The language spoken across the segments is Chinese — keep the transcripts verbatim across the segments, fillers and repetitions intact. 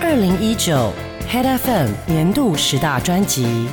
二零一九 Hit F M 年度十大专辑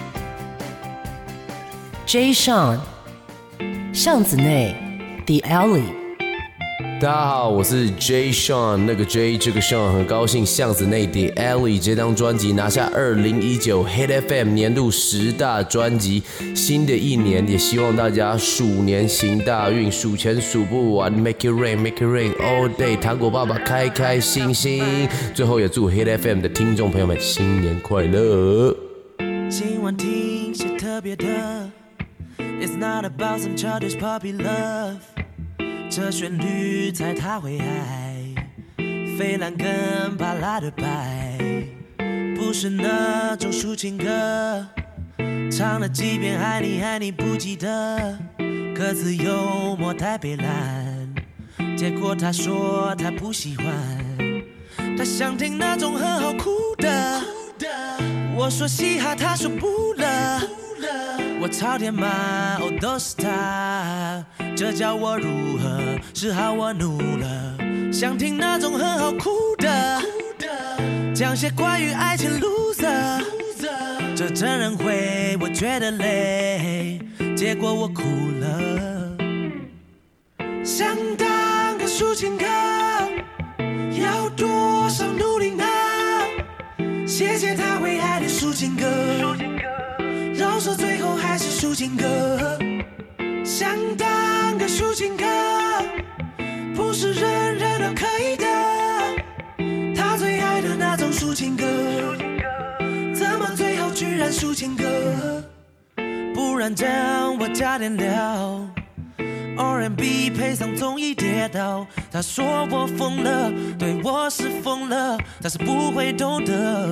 Jay Sean 巷子内 The Alley。 大家好，我是 Jay Sean， 那个 Jay 这个 Sean， 很高兴巷子内 The Alley 这张专辑拿下二零一九 Hit F M 年度十大专辑。新的一年，也希望大家鼠年行大运，数钱数不完 ，Make it rain, Make it rain all day。糖果爸爸开开心心。最后也祝 Hit F M 的听众朋友们新年快乐。 今晚听些特别的 ，It's not about some childish puppy love。这旋律猜他会爱，飞兰跟巴拉的白，不是那种抒情歌，唱了几遍爱你爱你不记得，歌词幽默太北烂，结果他说他不喜欢，他想听那种很好哭的，我说嘻哈他说不了，我朝天骂哦都是他，这叫我如何是好我怒了，想听那种很好哭的，讲些关于爱情 loser， 这真人会我觉得累，结果我哭了，想当个抒情歌要多少努力呢，谢谢他会爱的抒情歌，饶舌最后还是抒情歌，想当个抒情歌不是人人都可以的，他最爱的那种抒情歌，怎么最后居然抒情歌，不然这样我加点料 R and B 配上综艺跌倒，他说我疯了，对我是疯了，但是不会懂得，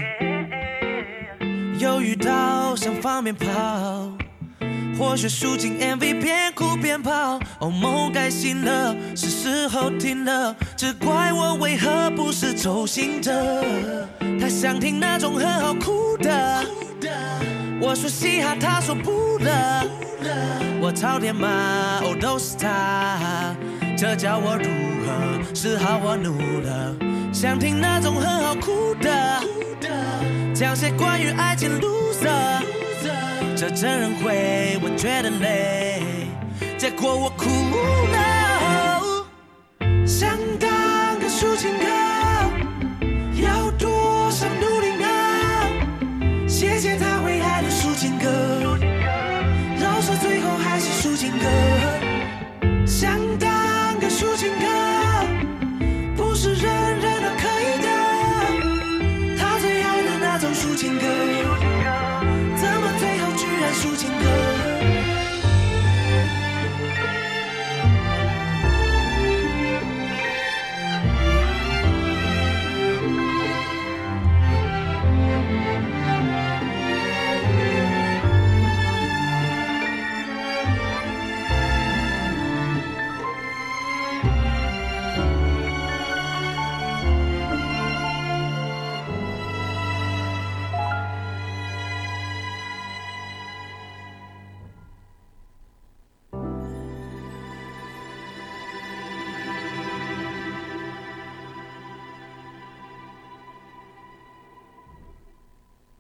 又遇到想放鞭炮，或许抒情 M V 边哭边跑，哦梦该醒了，是时候停了，只怪我为何不是周兴哲，他想听那种很好哭的，我说嘻哈他说不了，我朝天骂哦都是他，这叫我如何是好我怒了，想听那种很好哭的，讲些关于爱情 loser， 这真人会我觉得累，结果我哭了，想当个抒情歌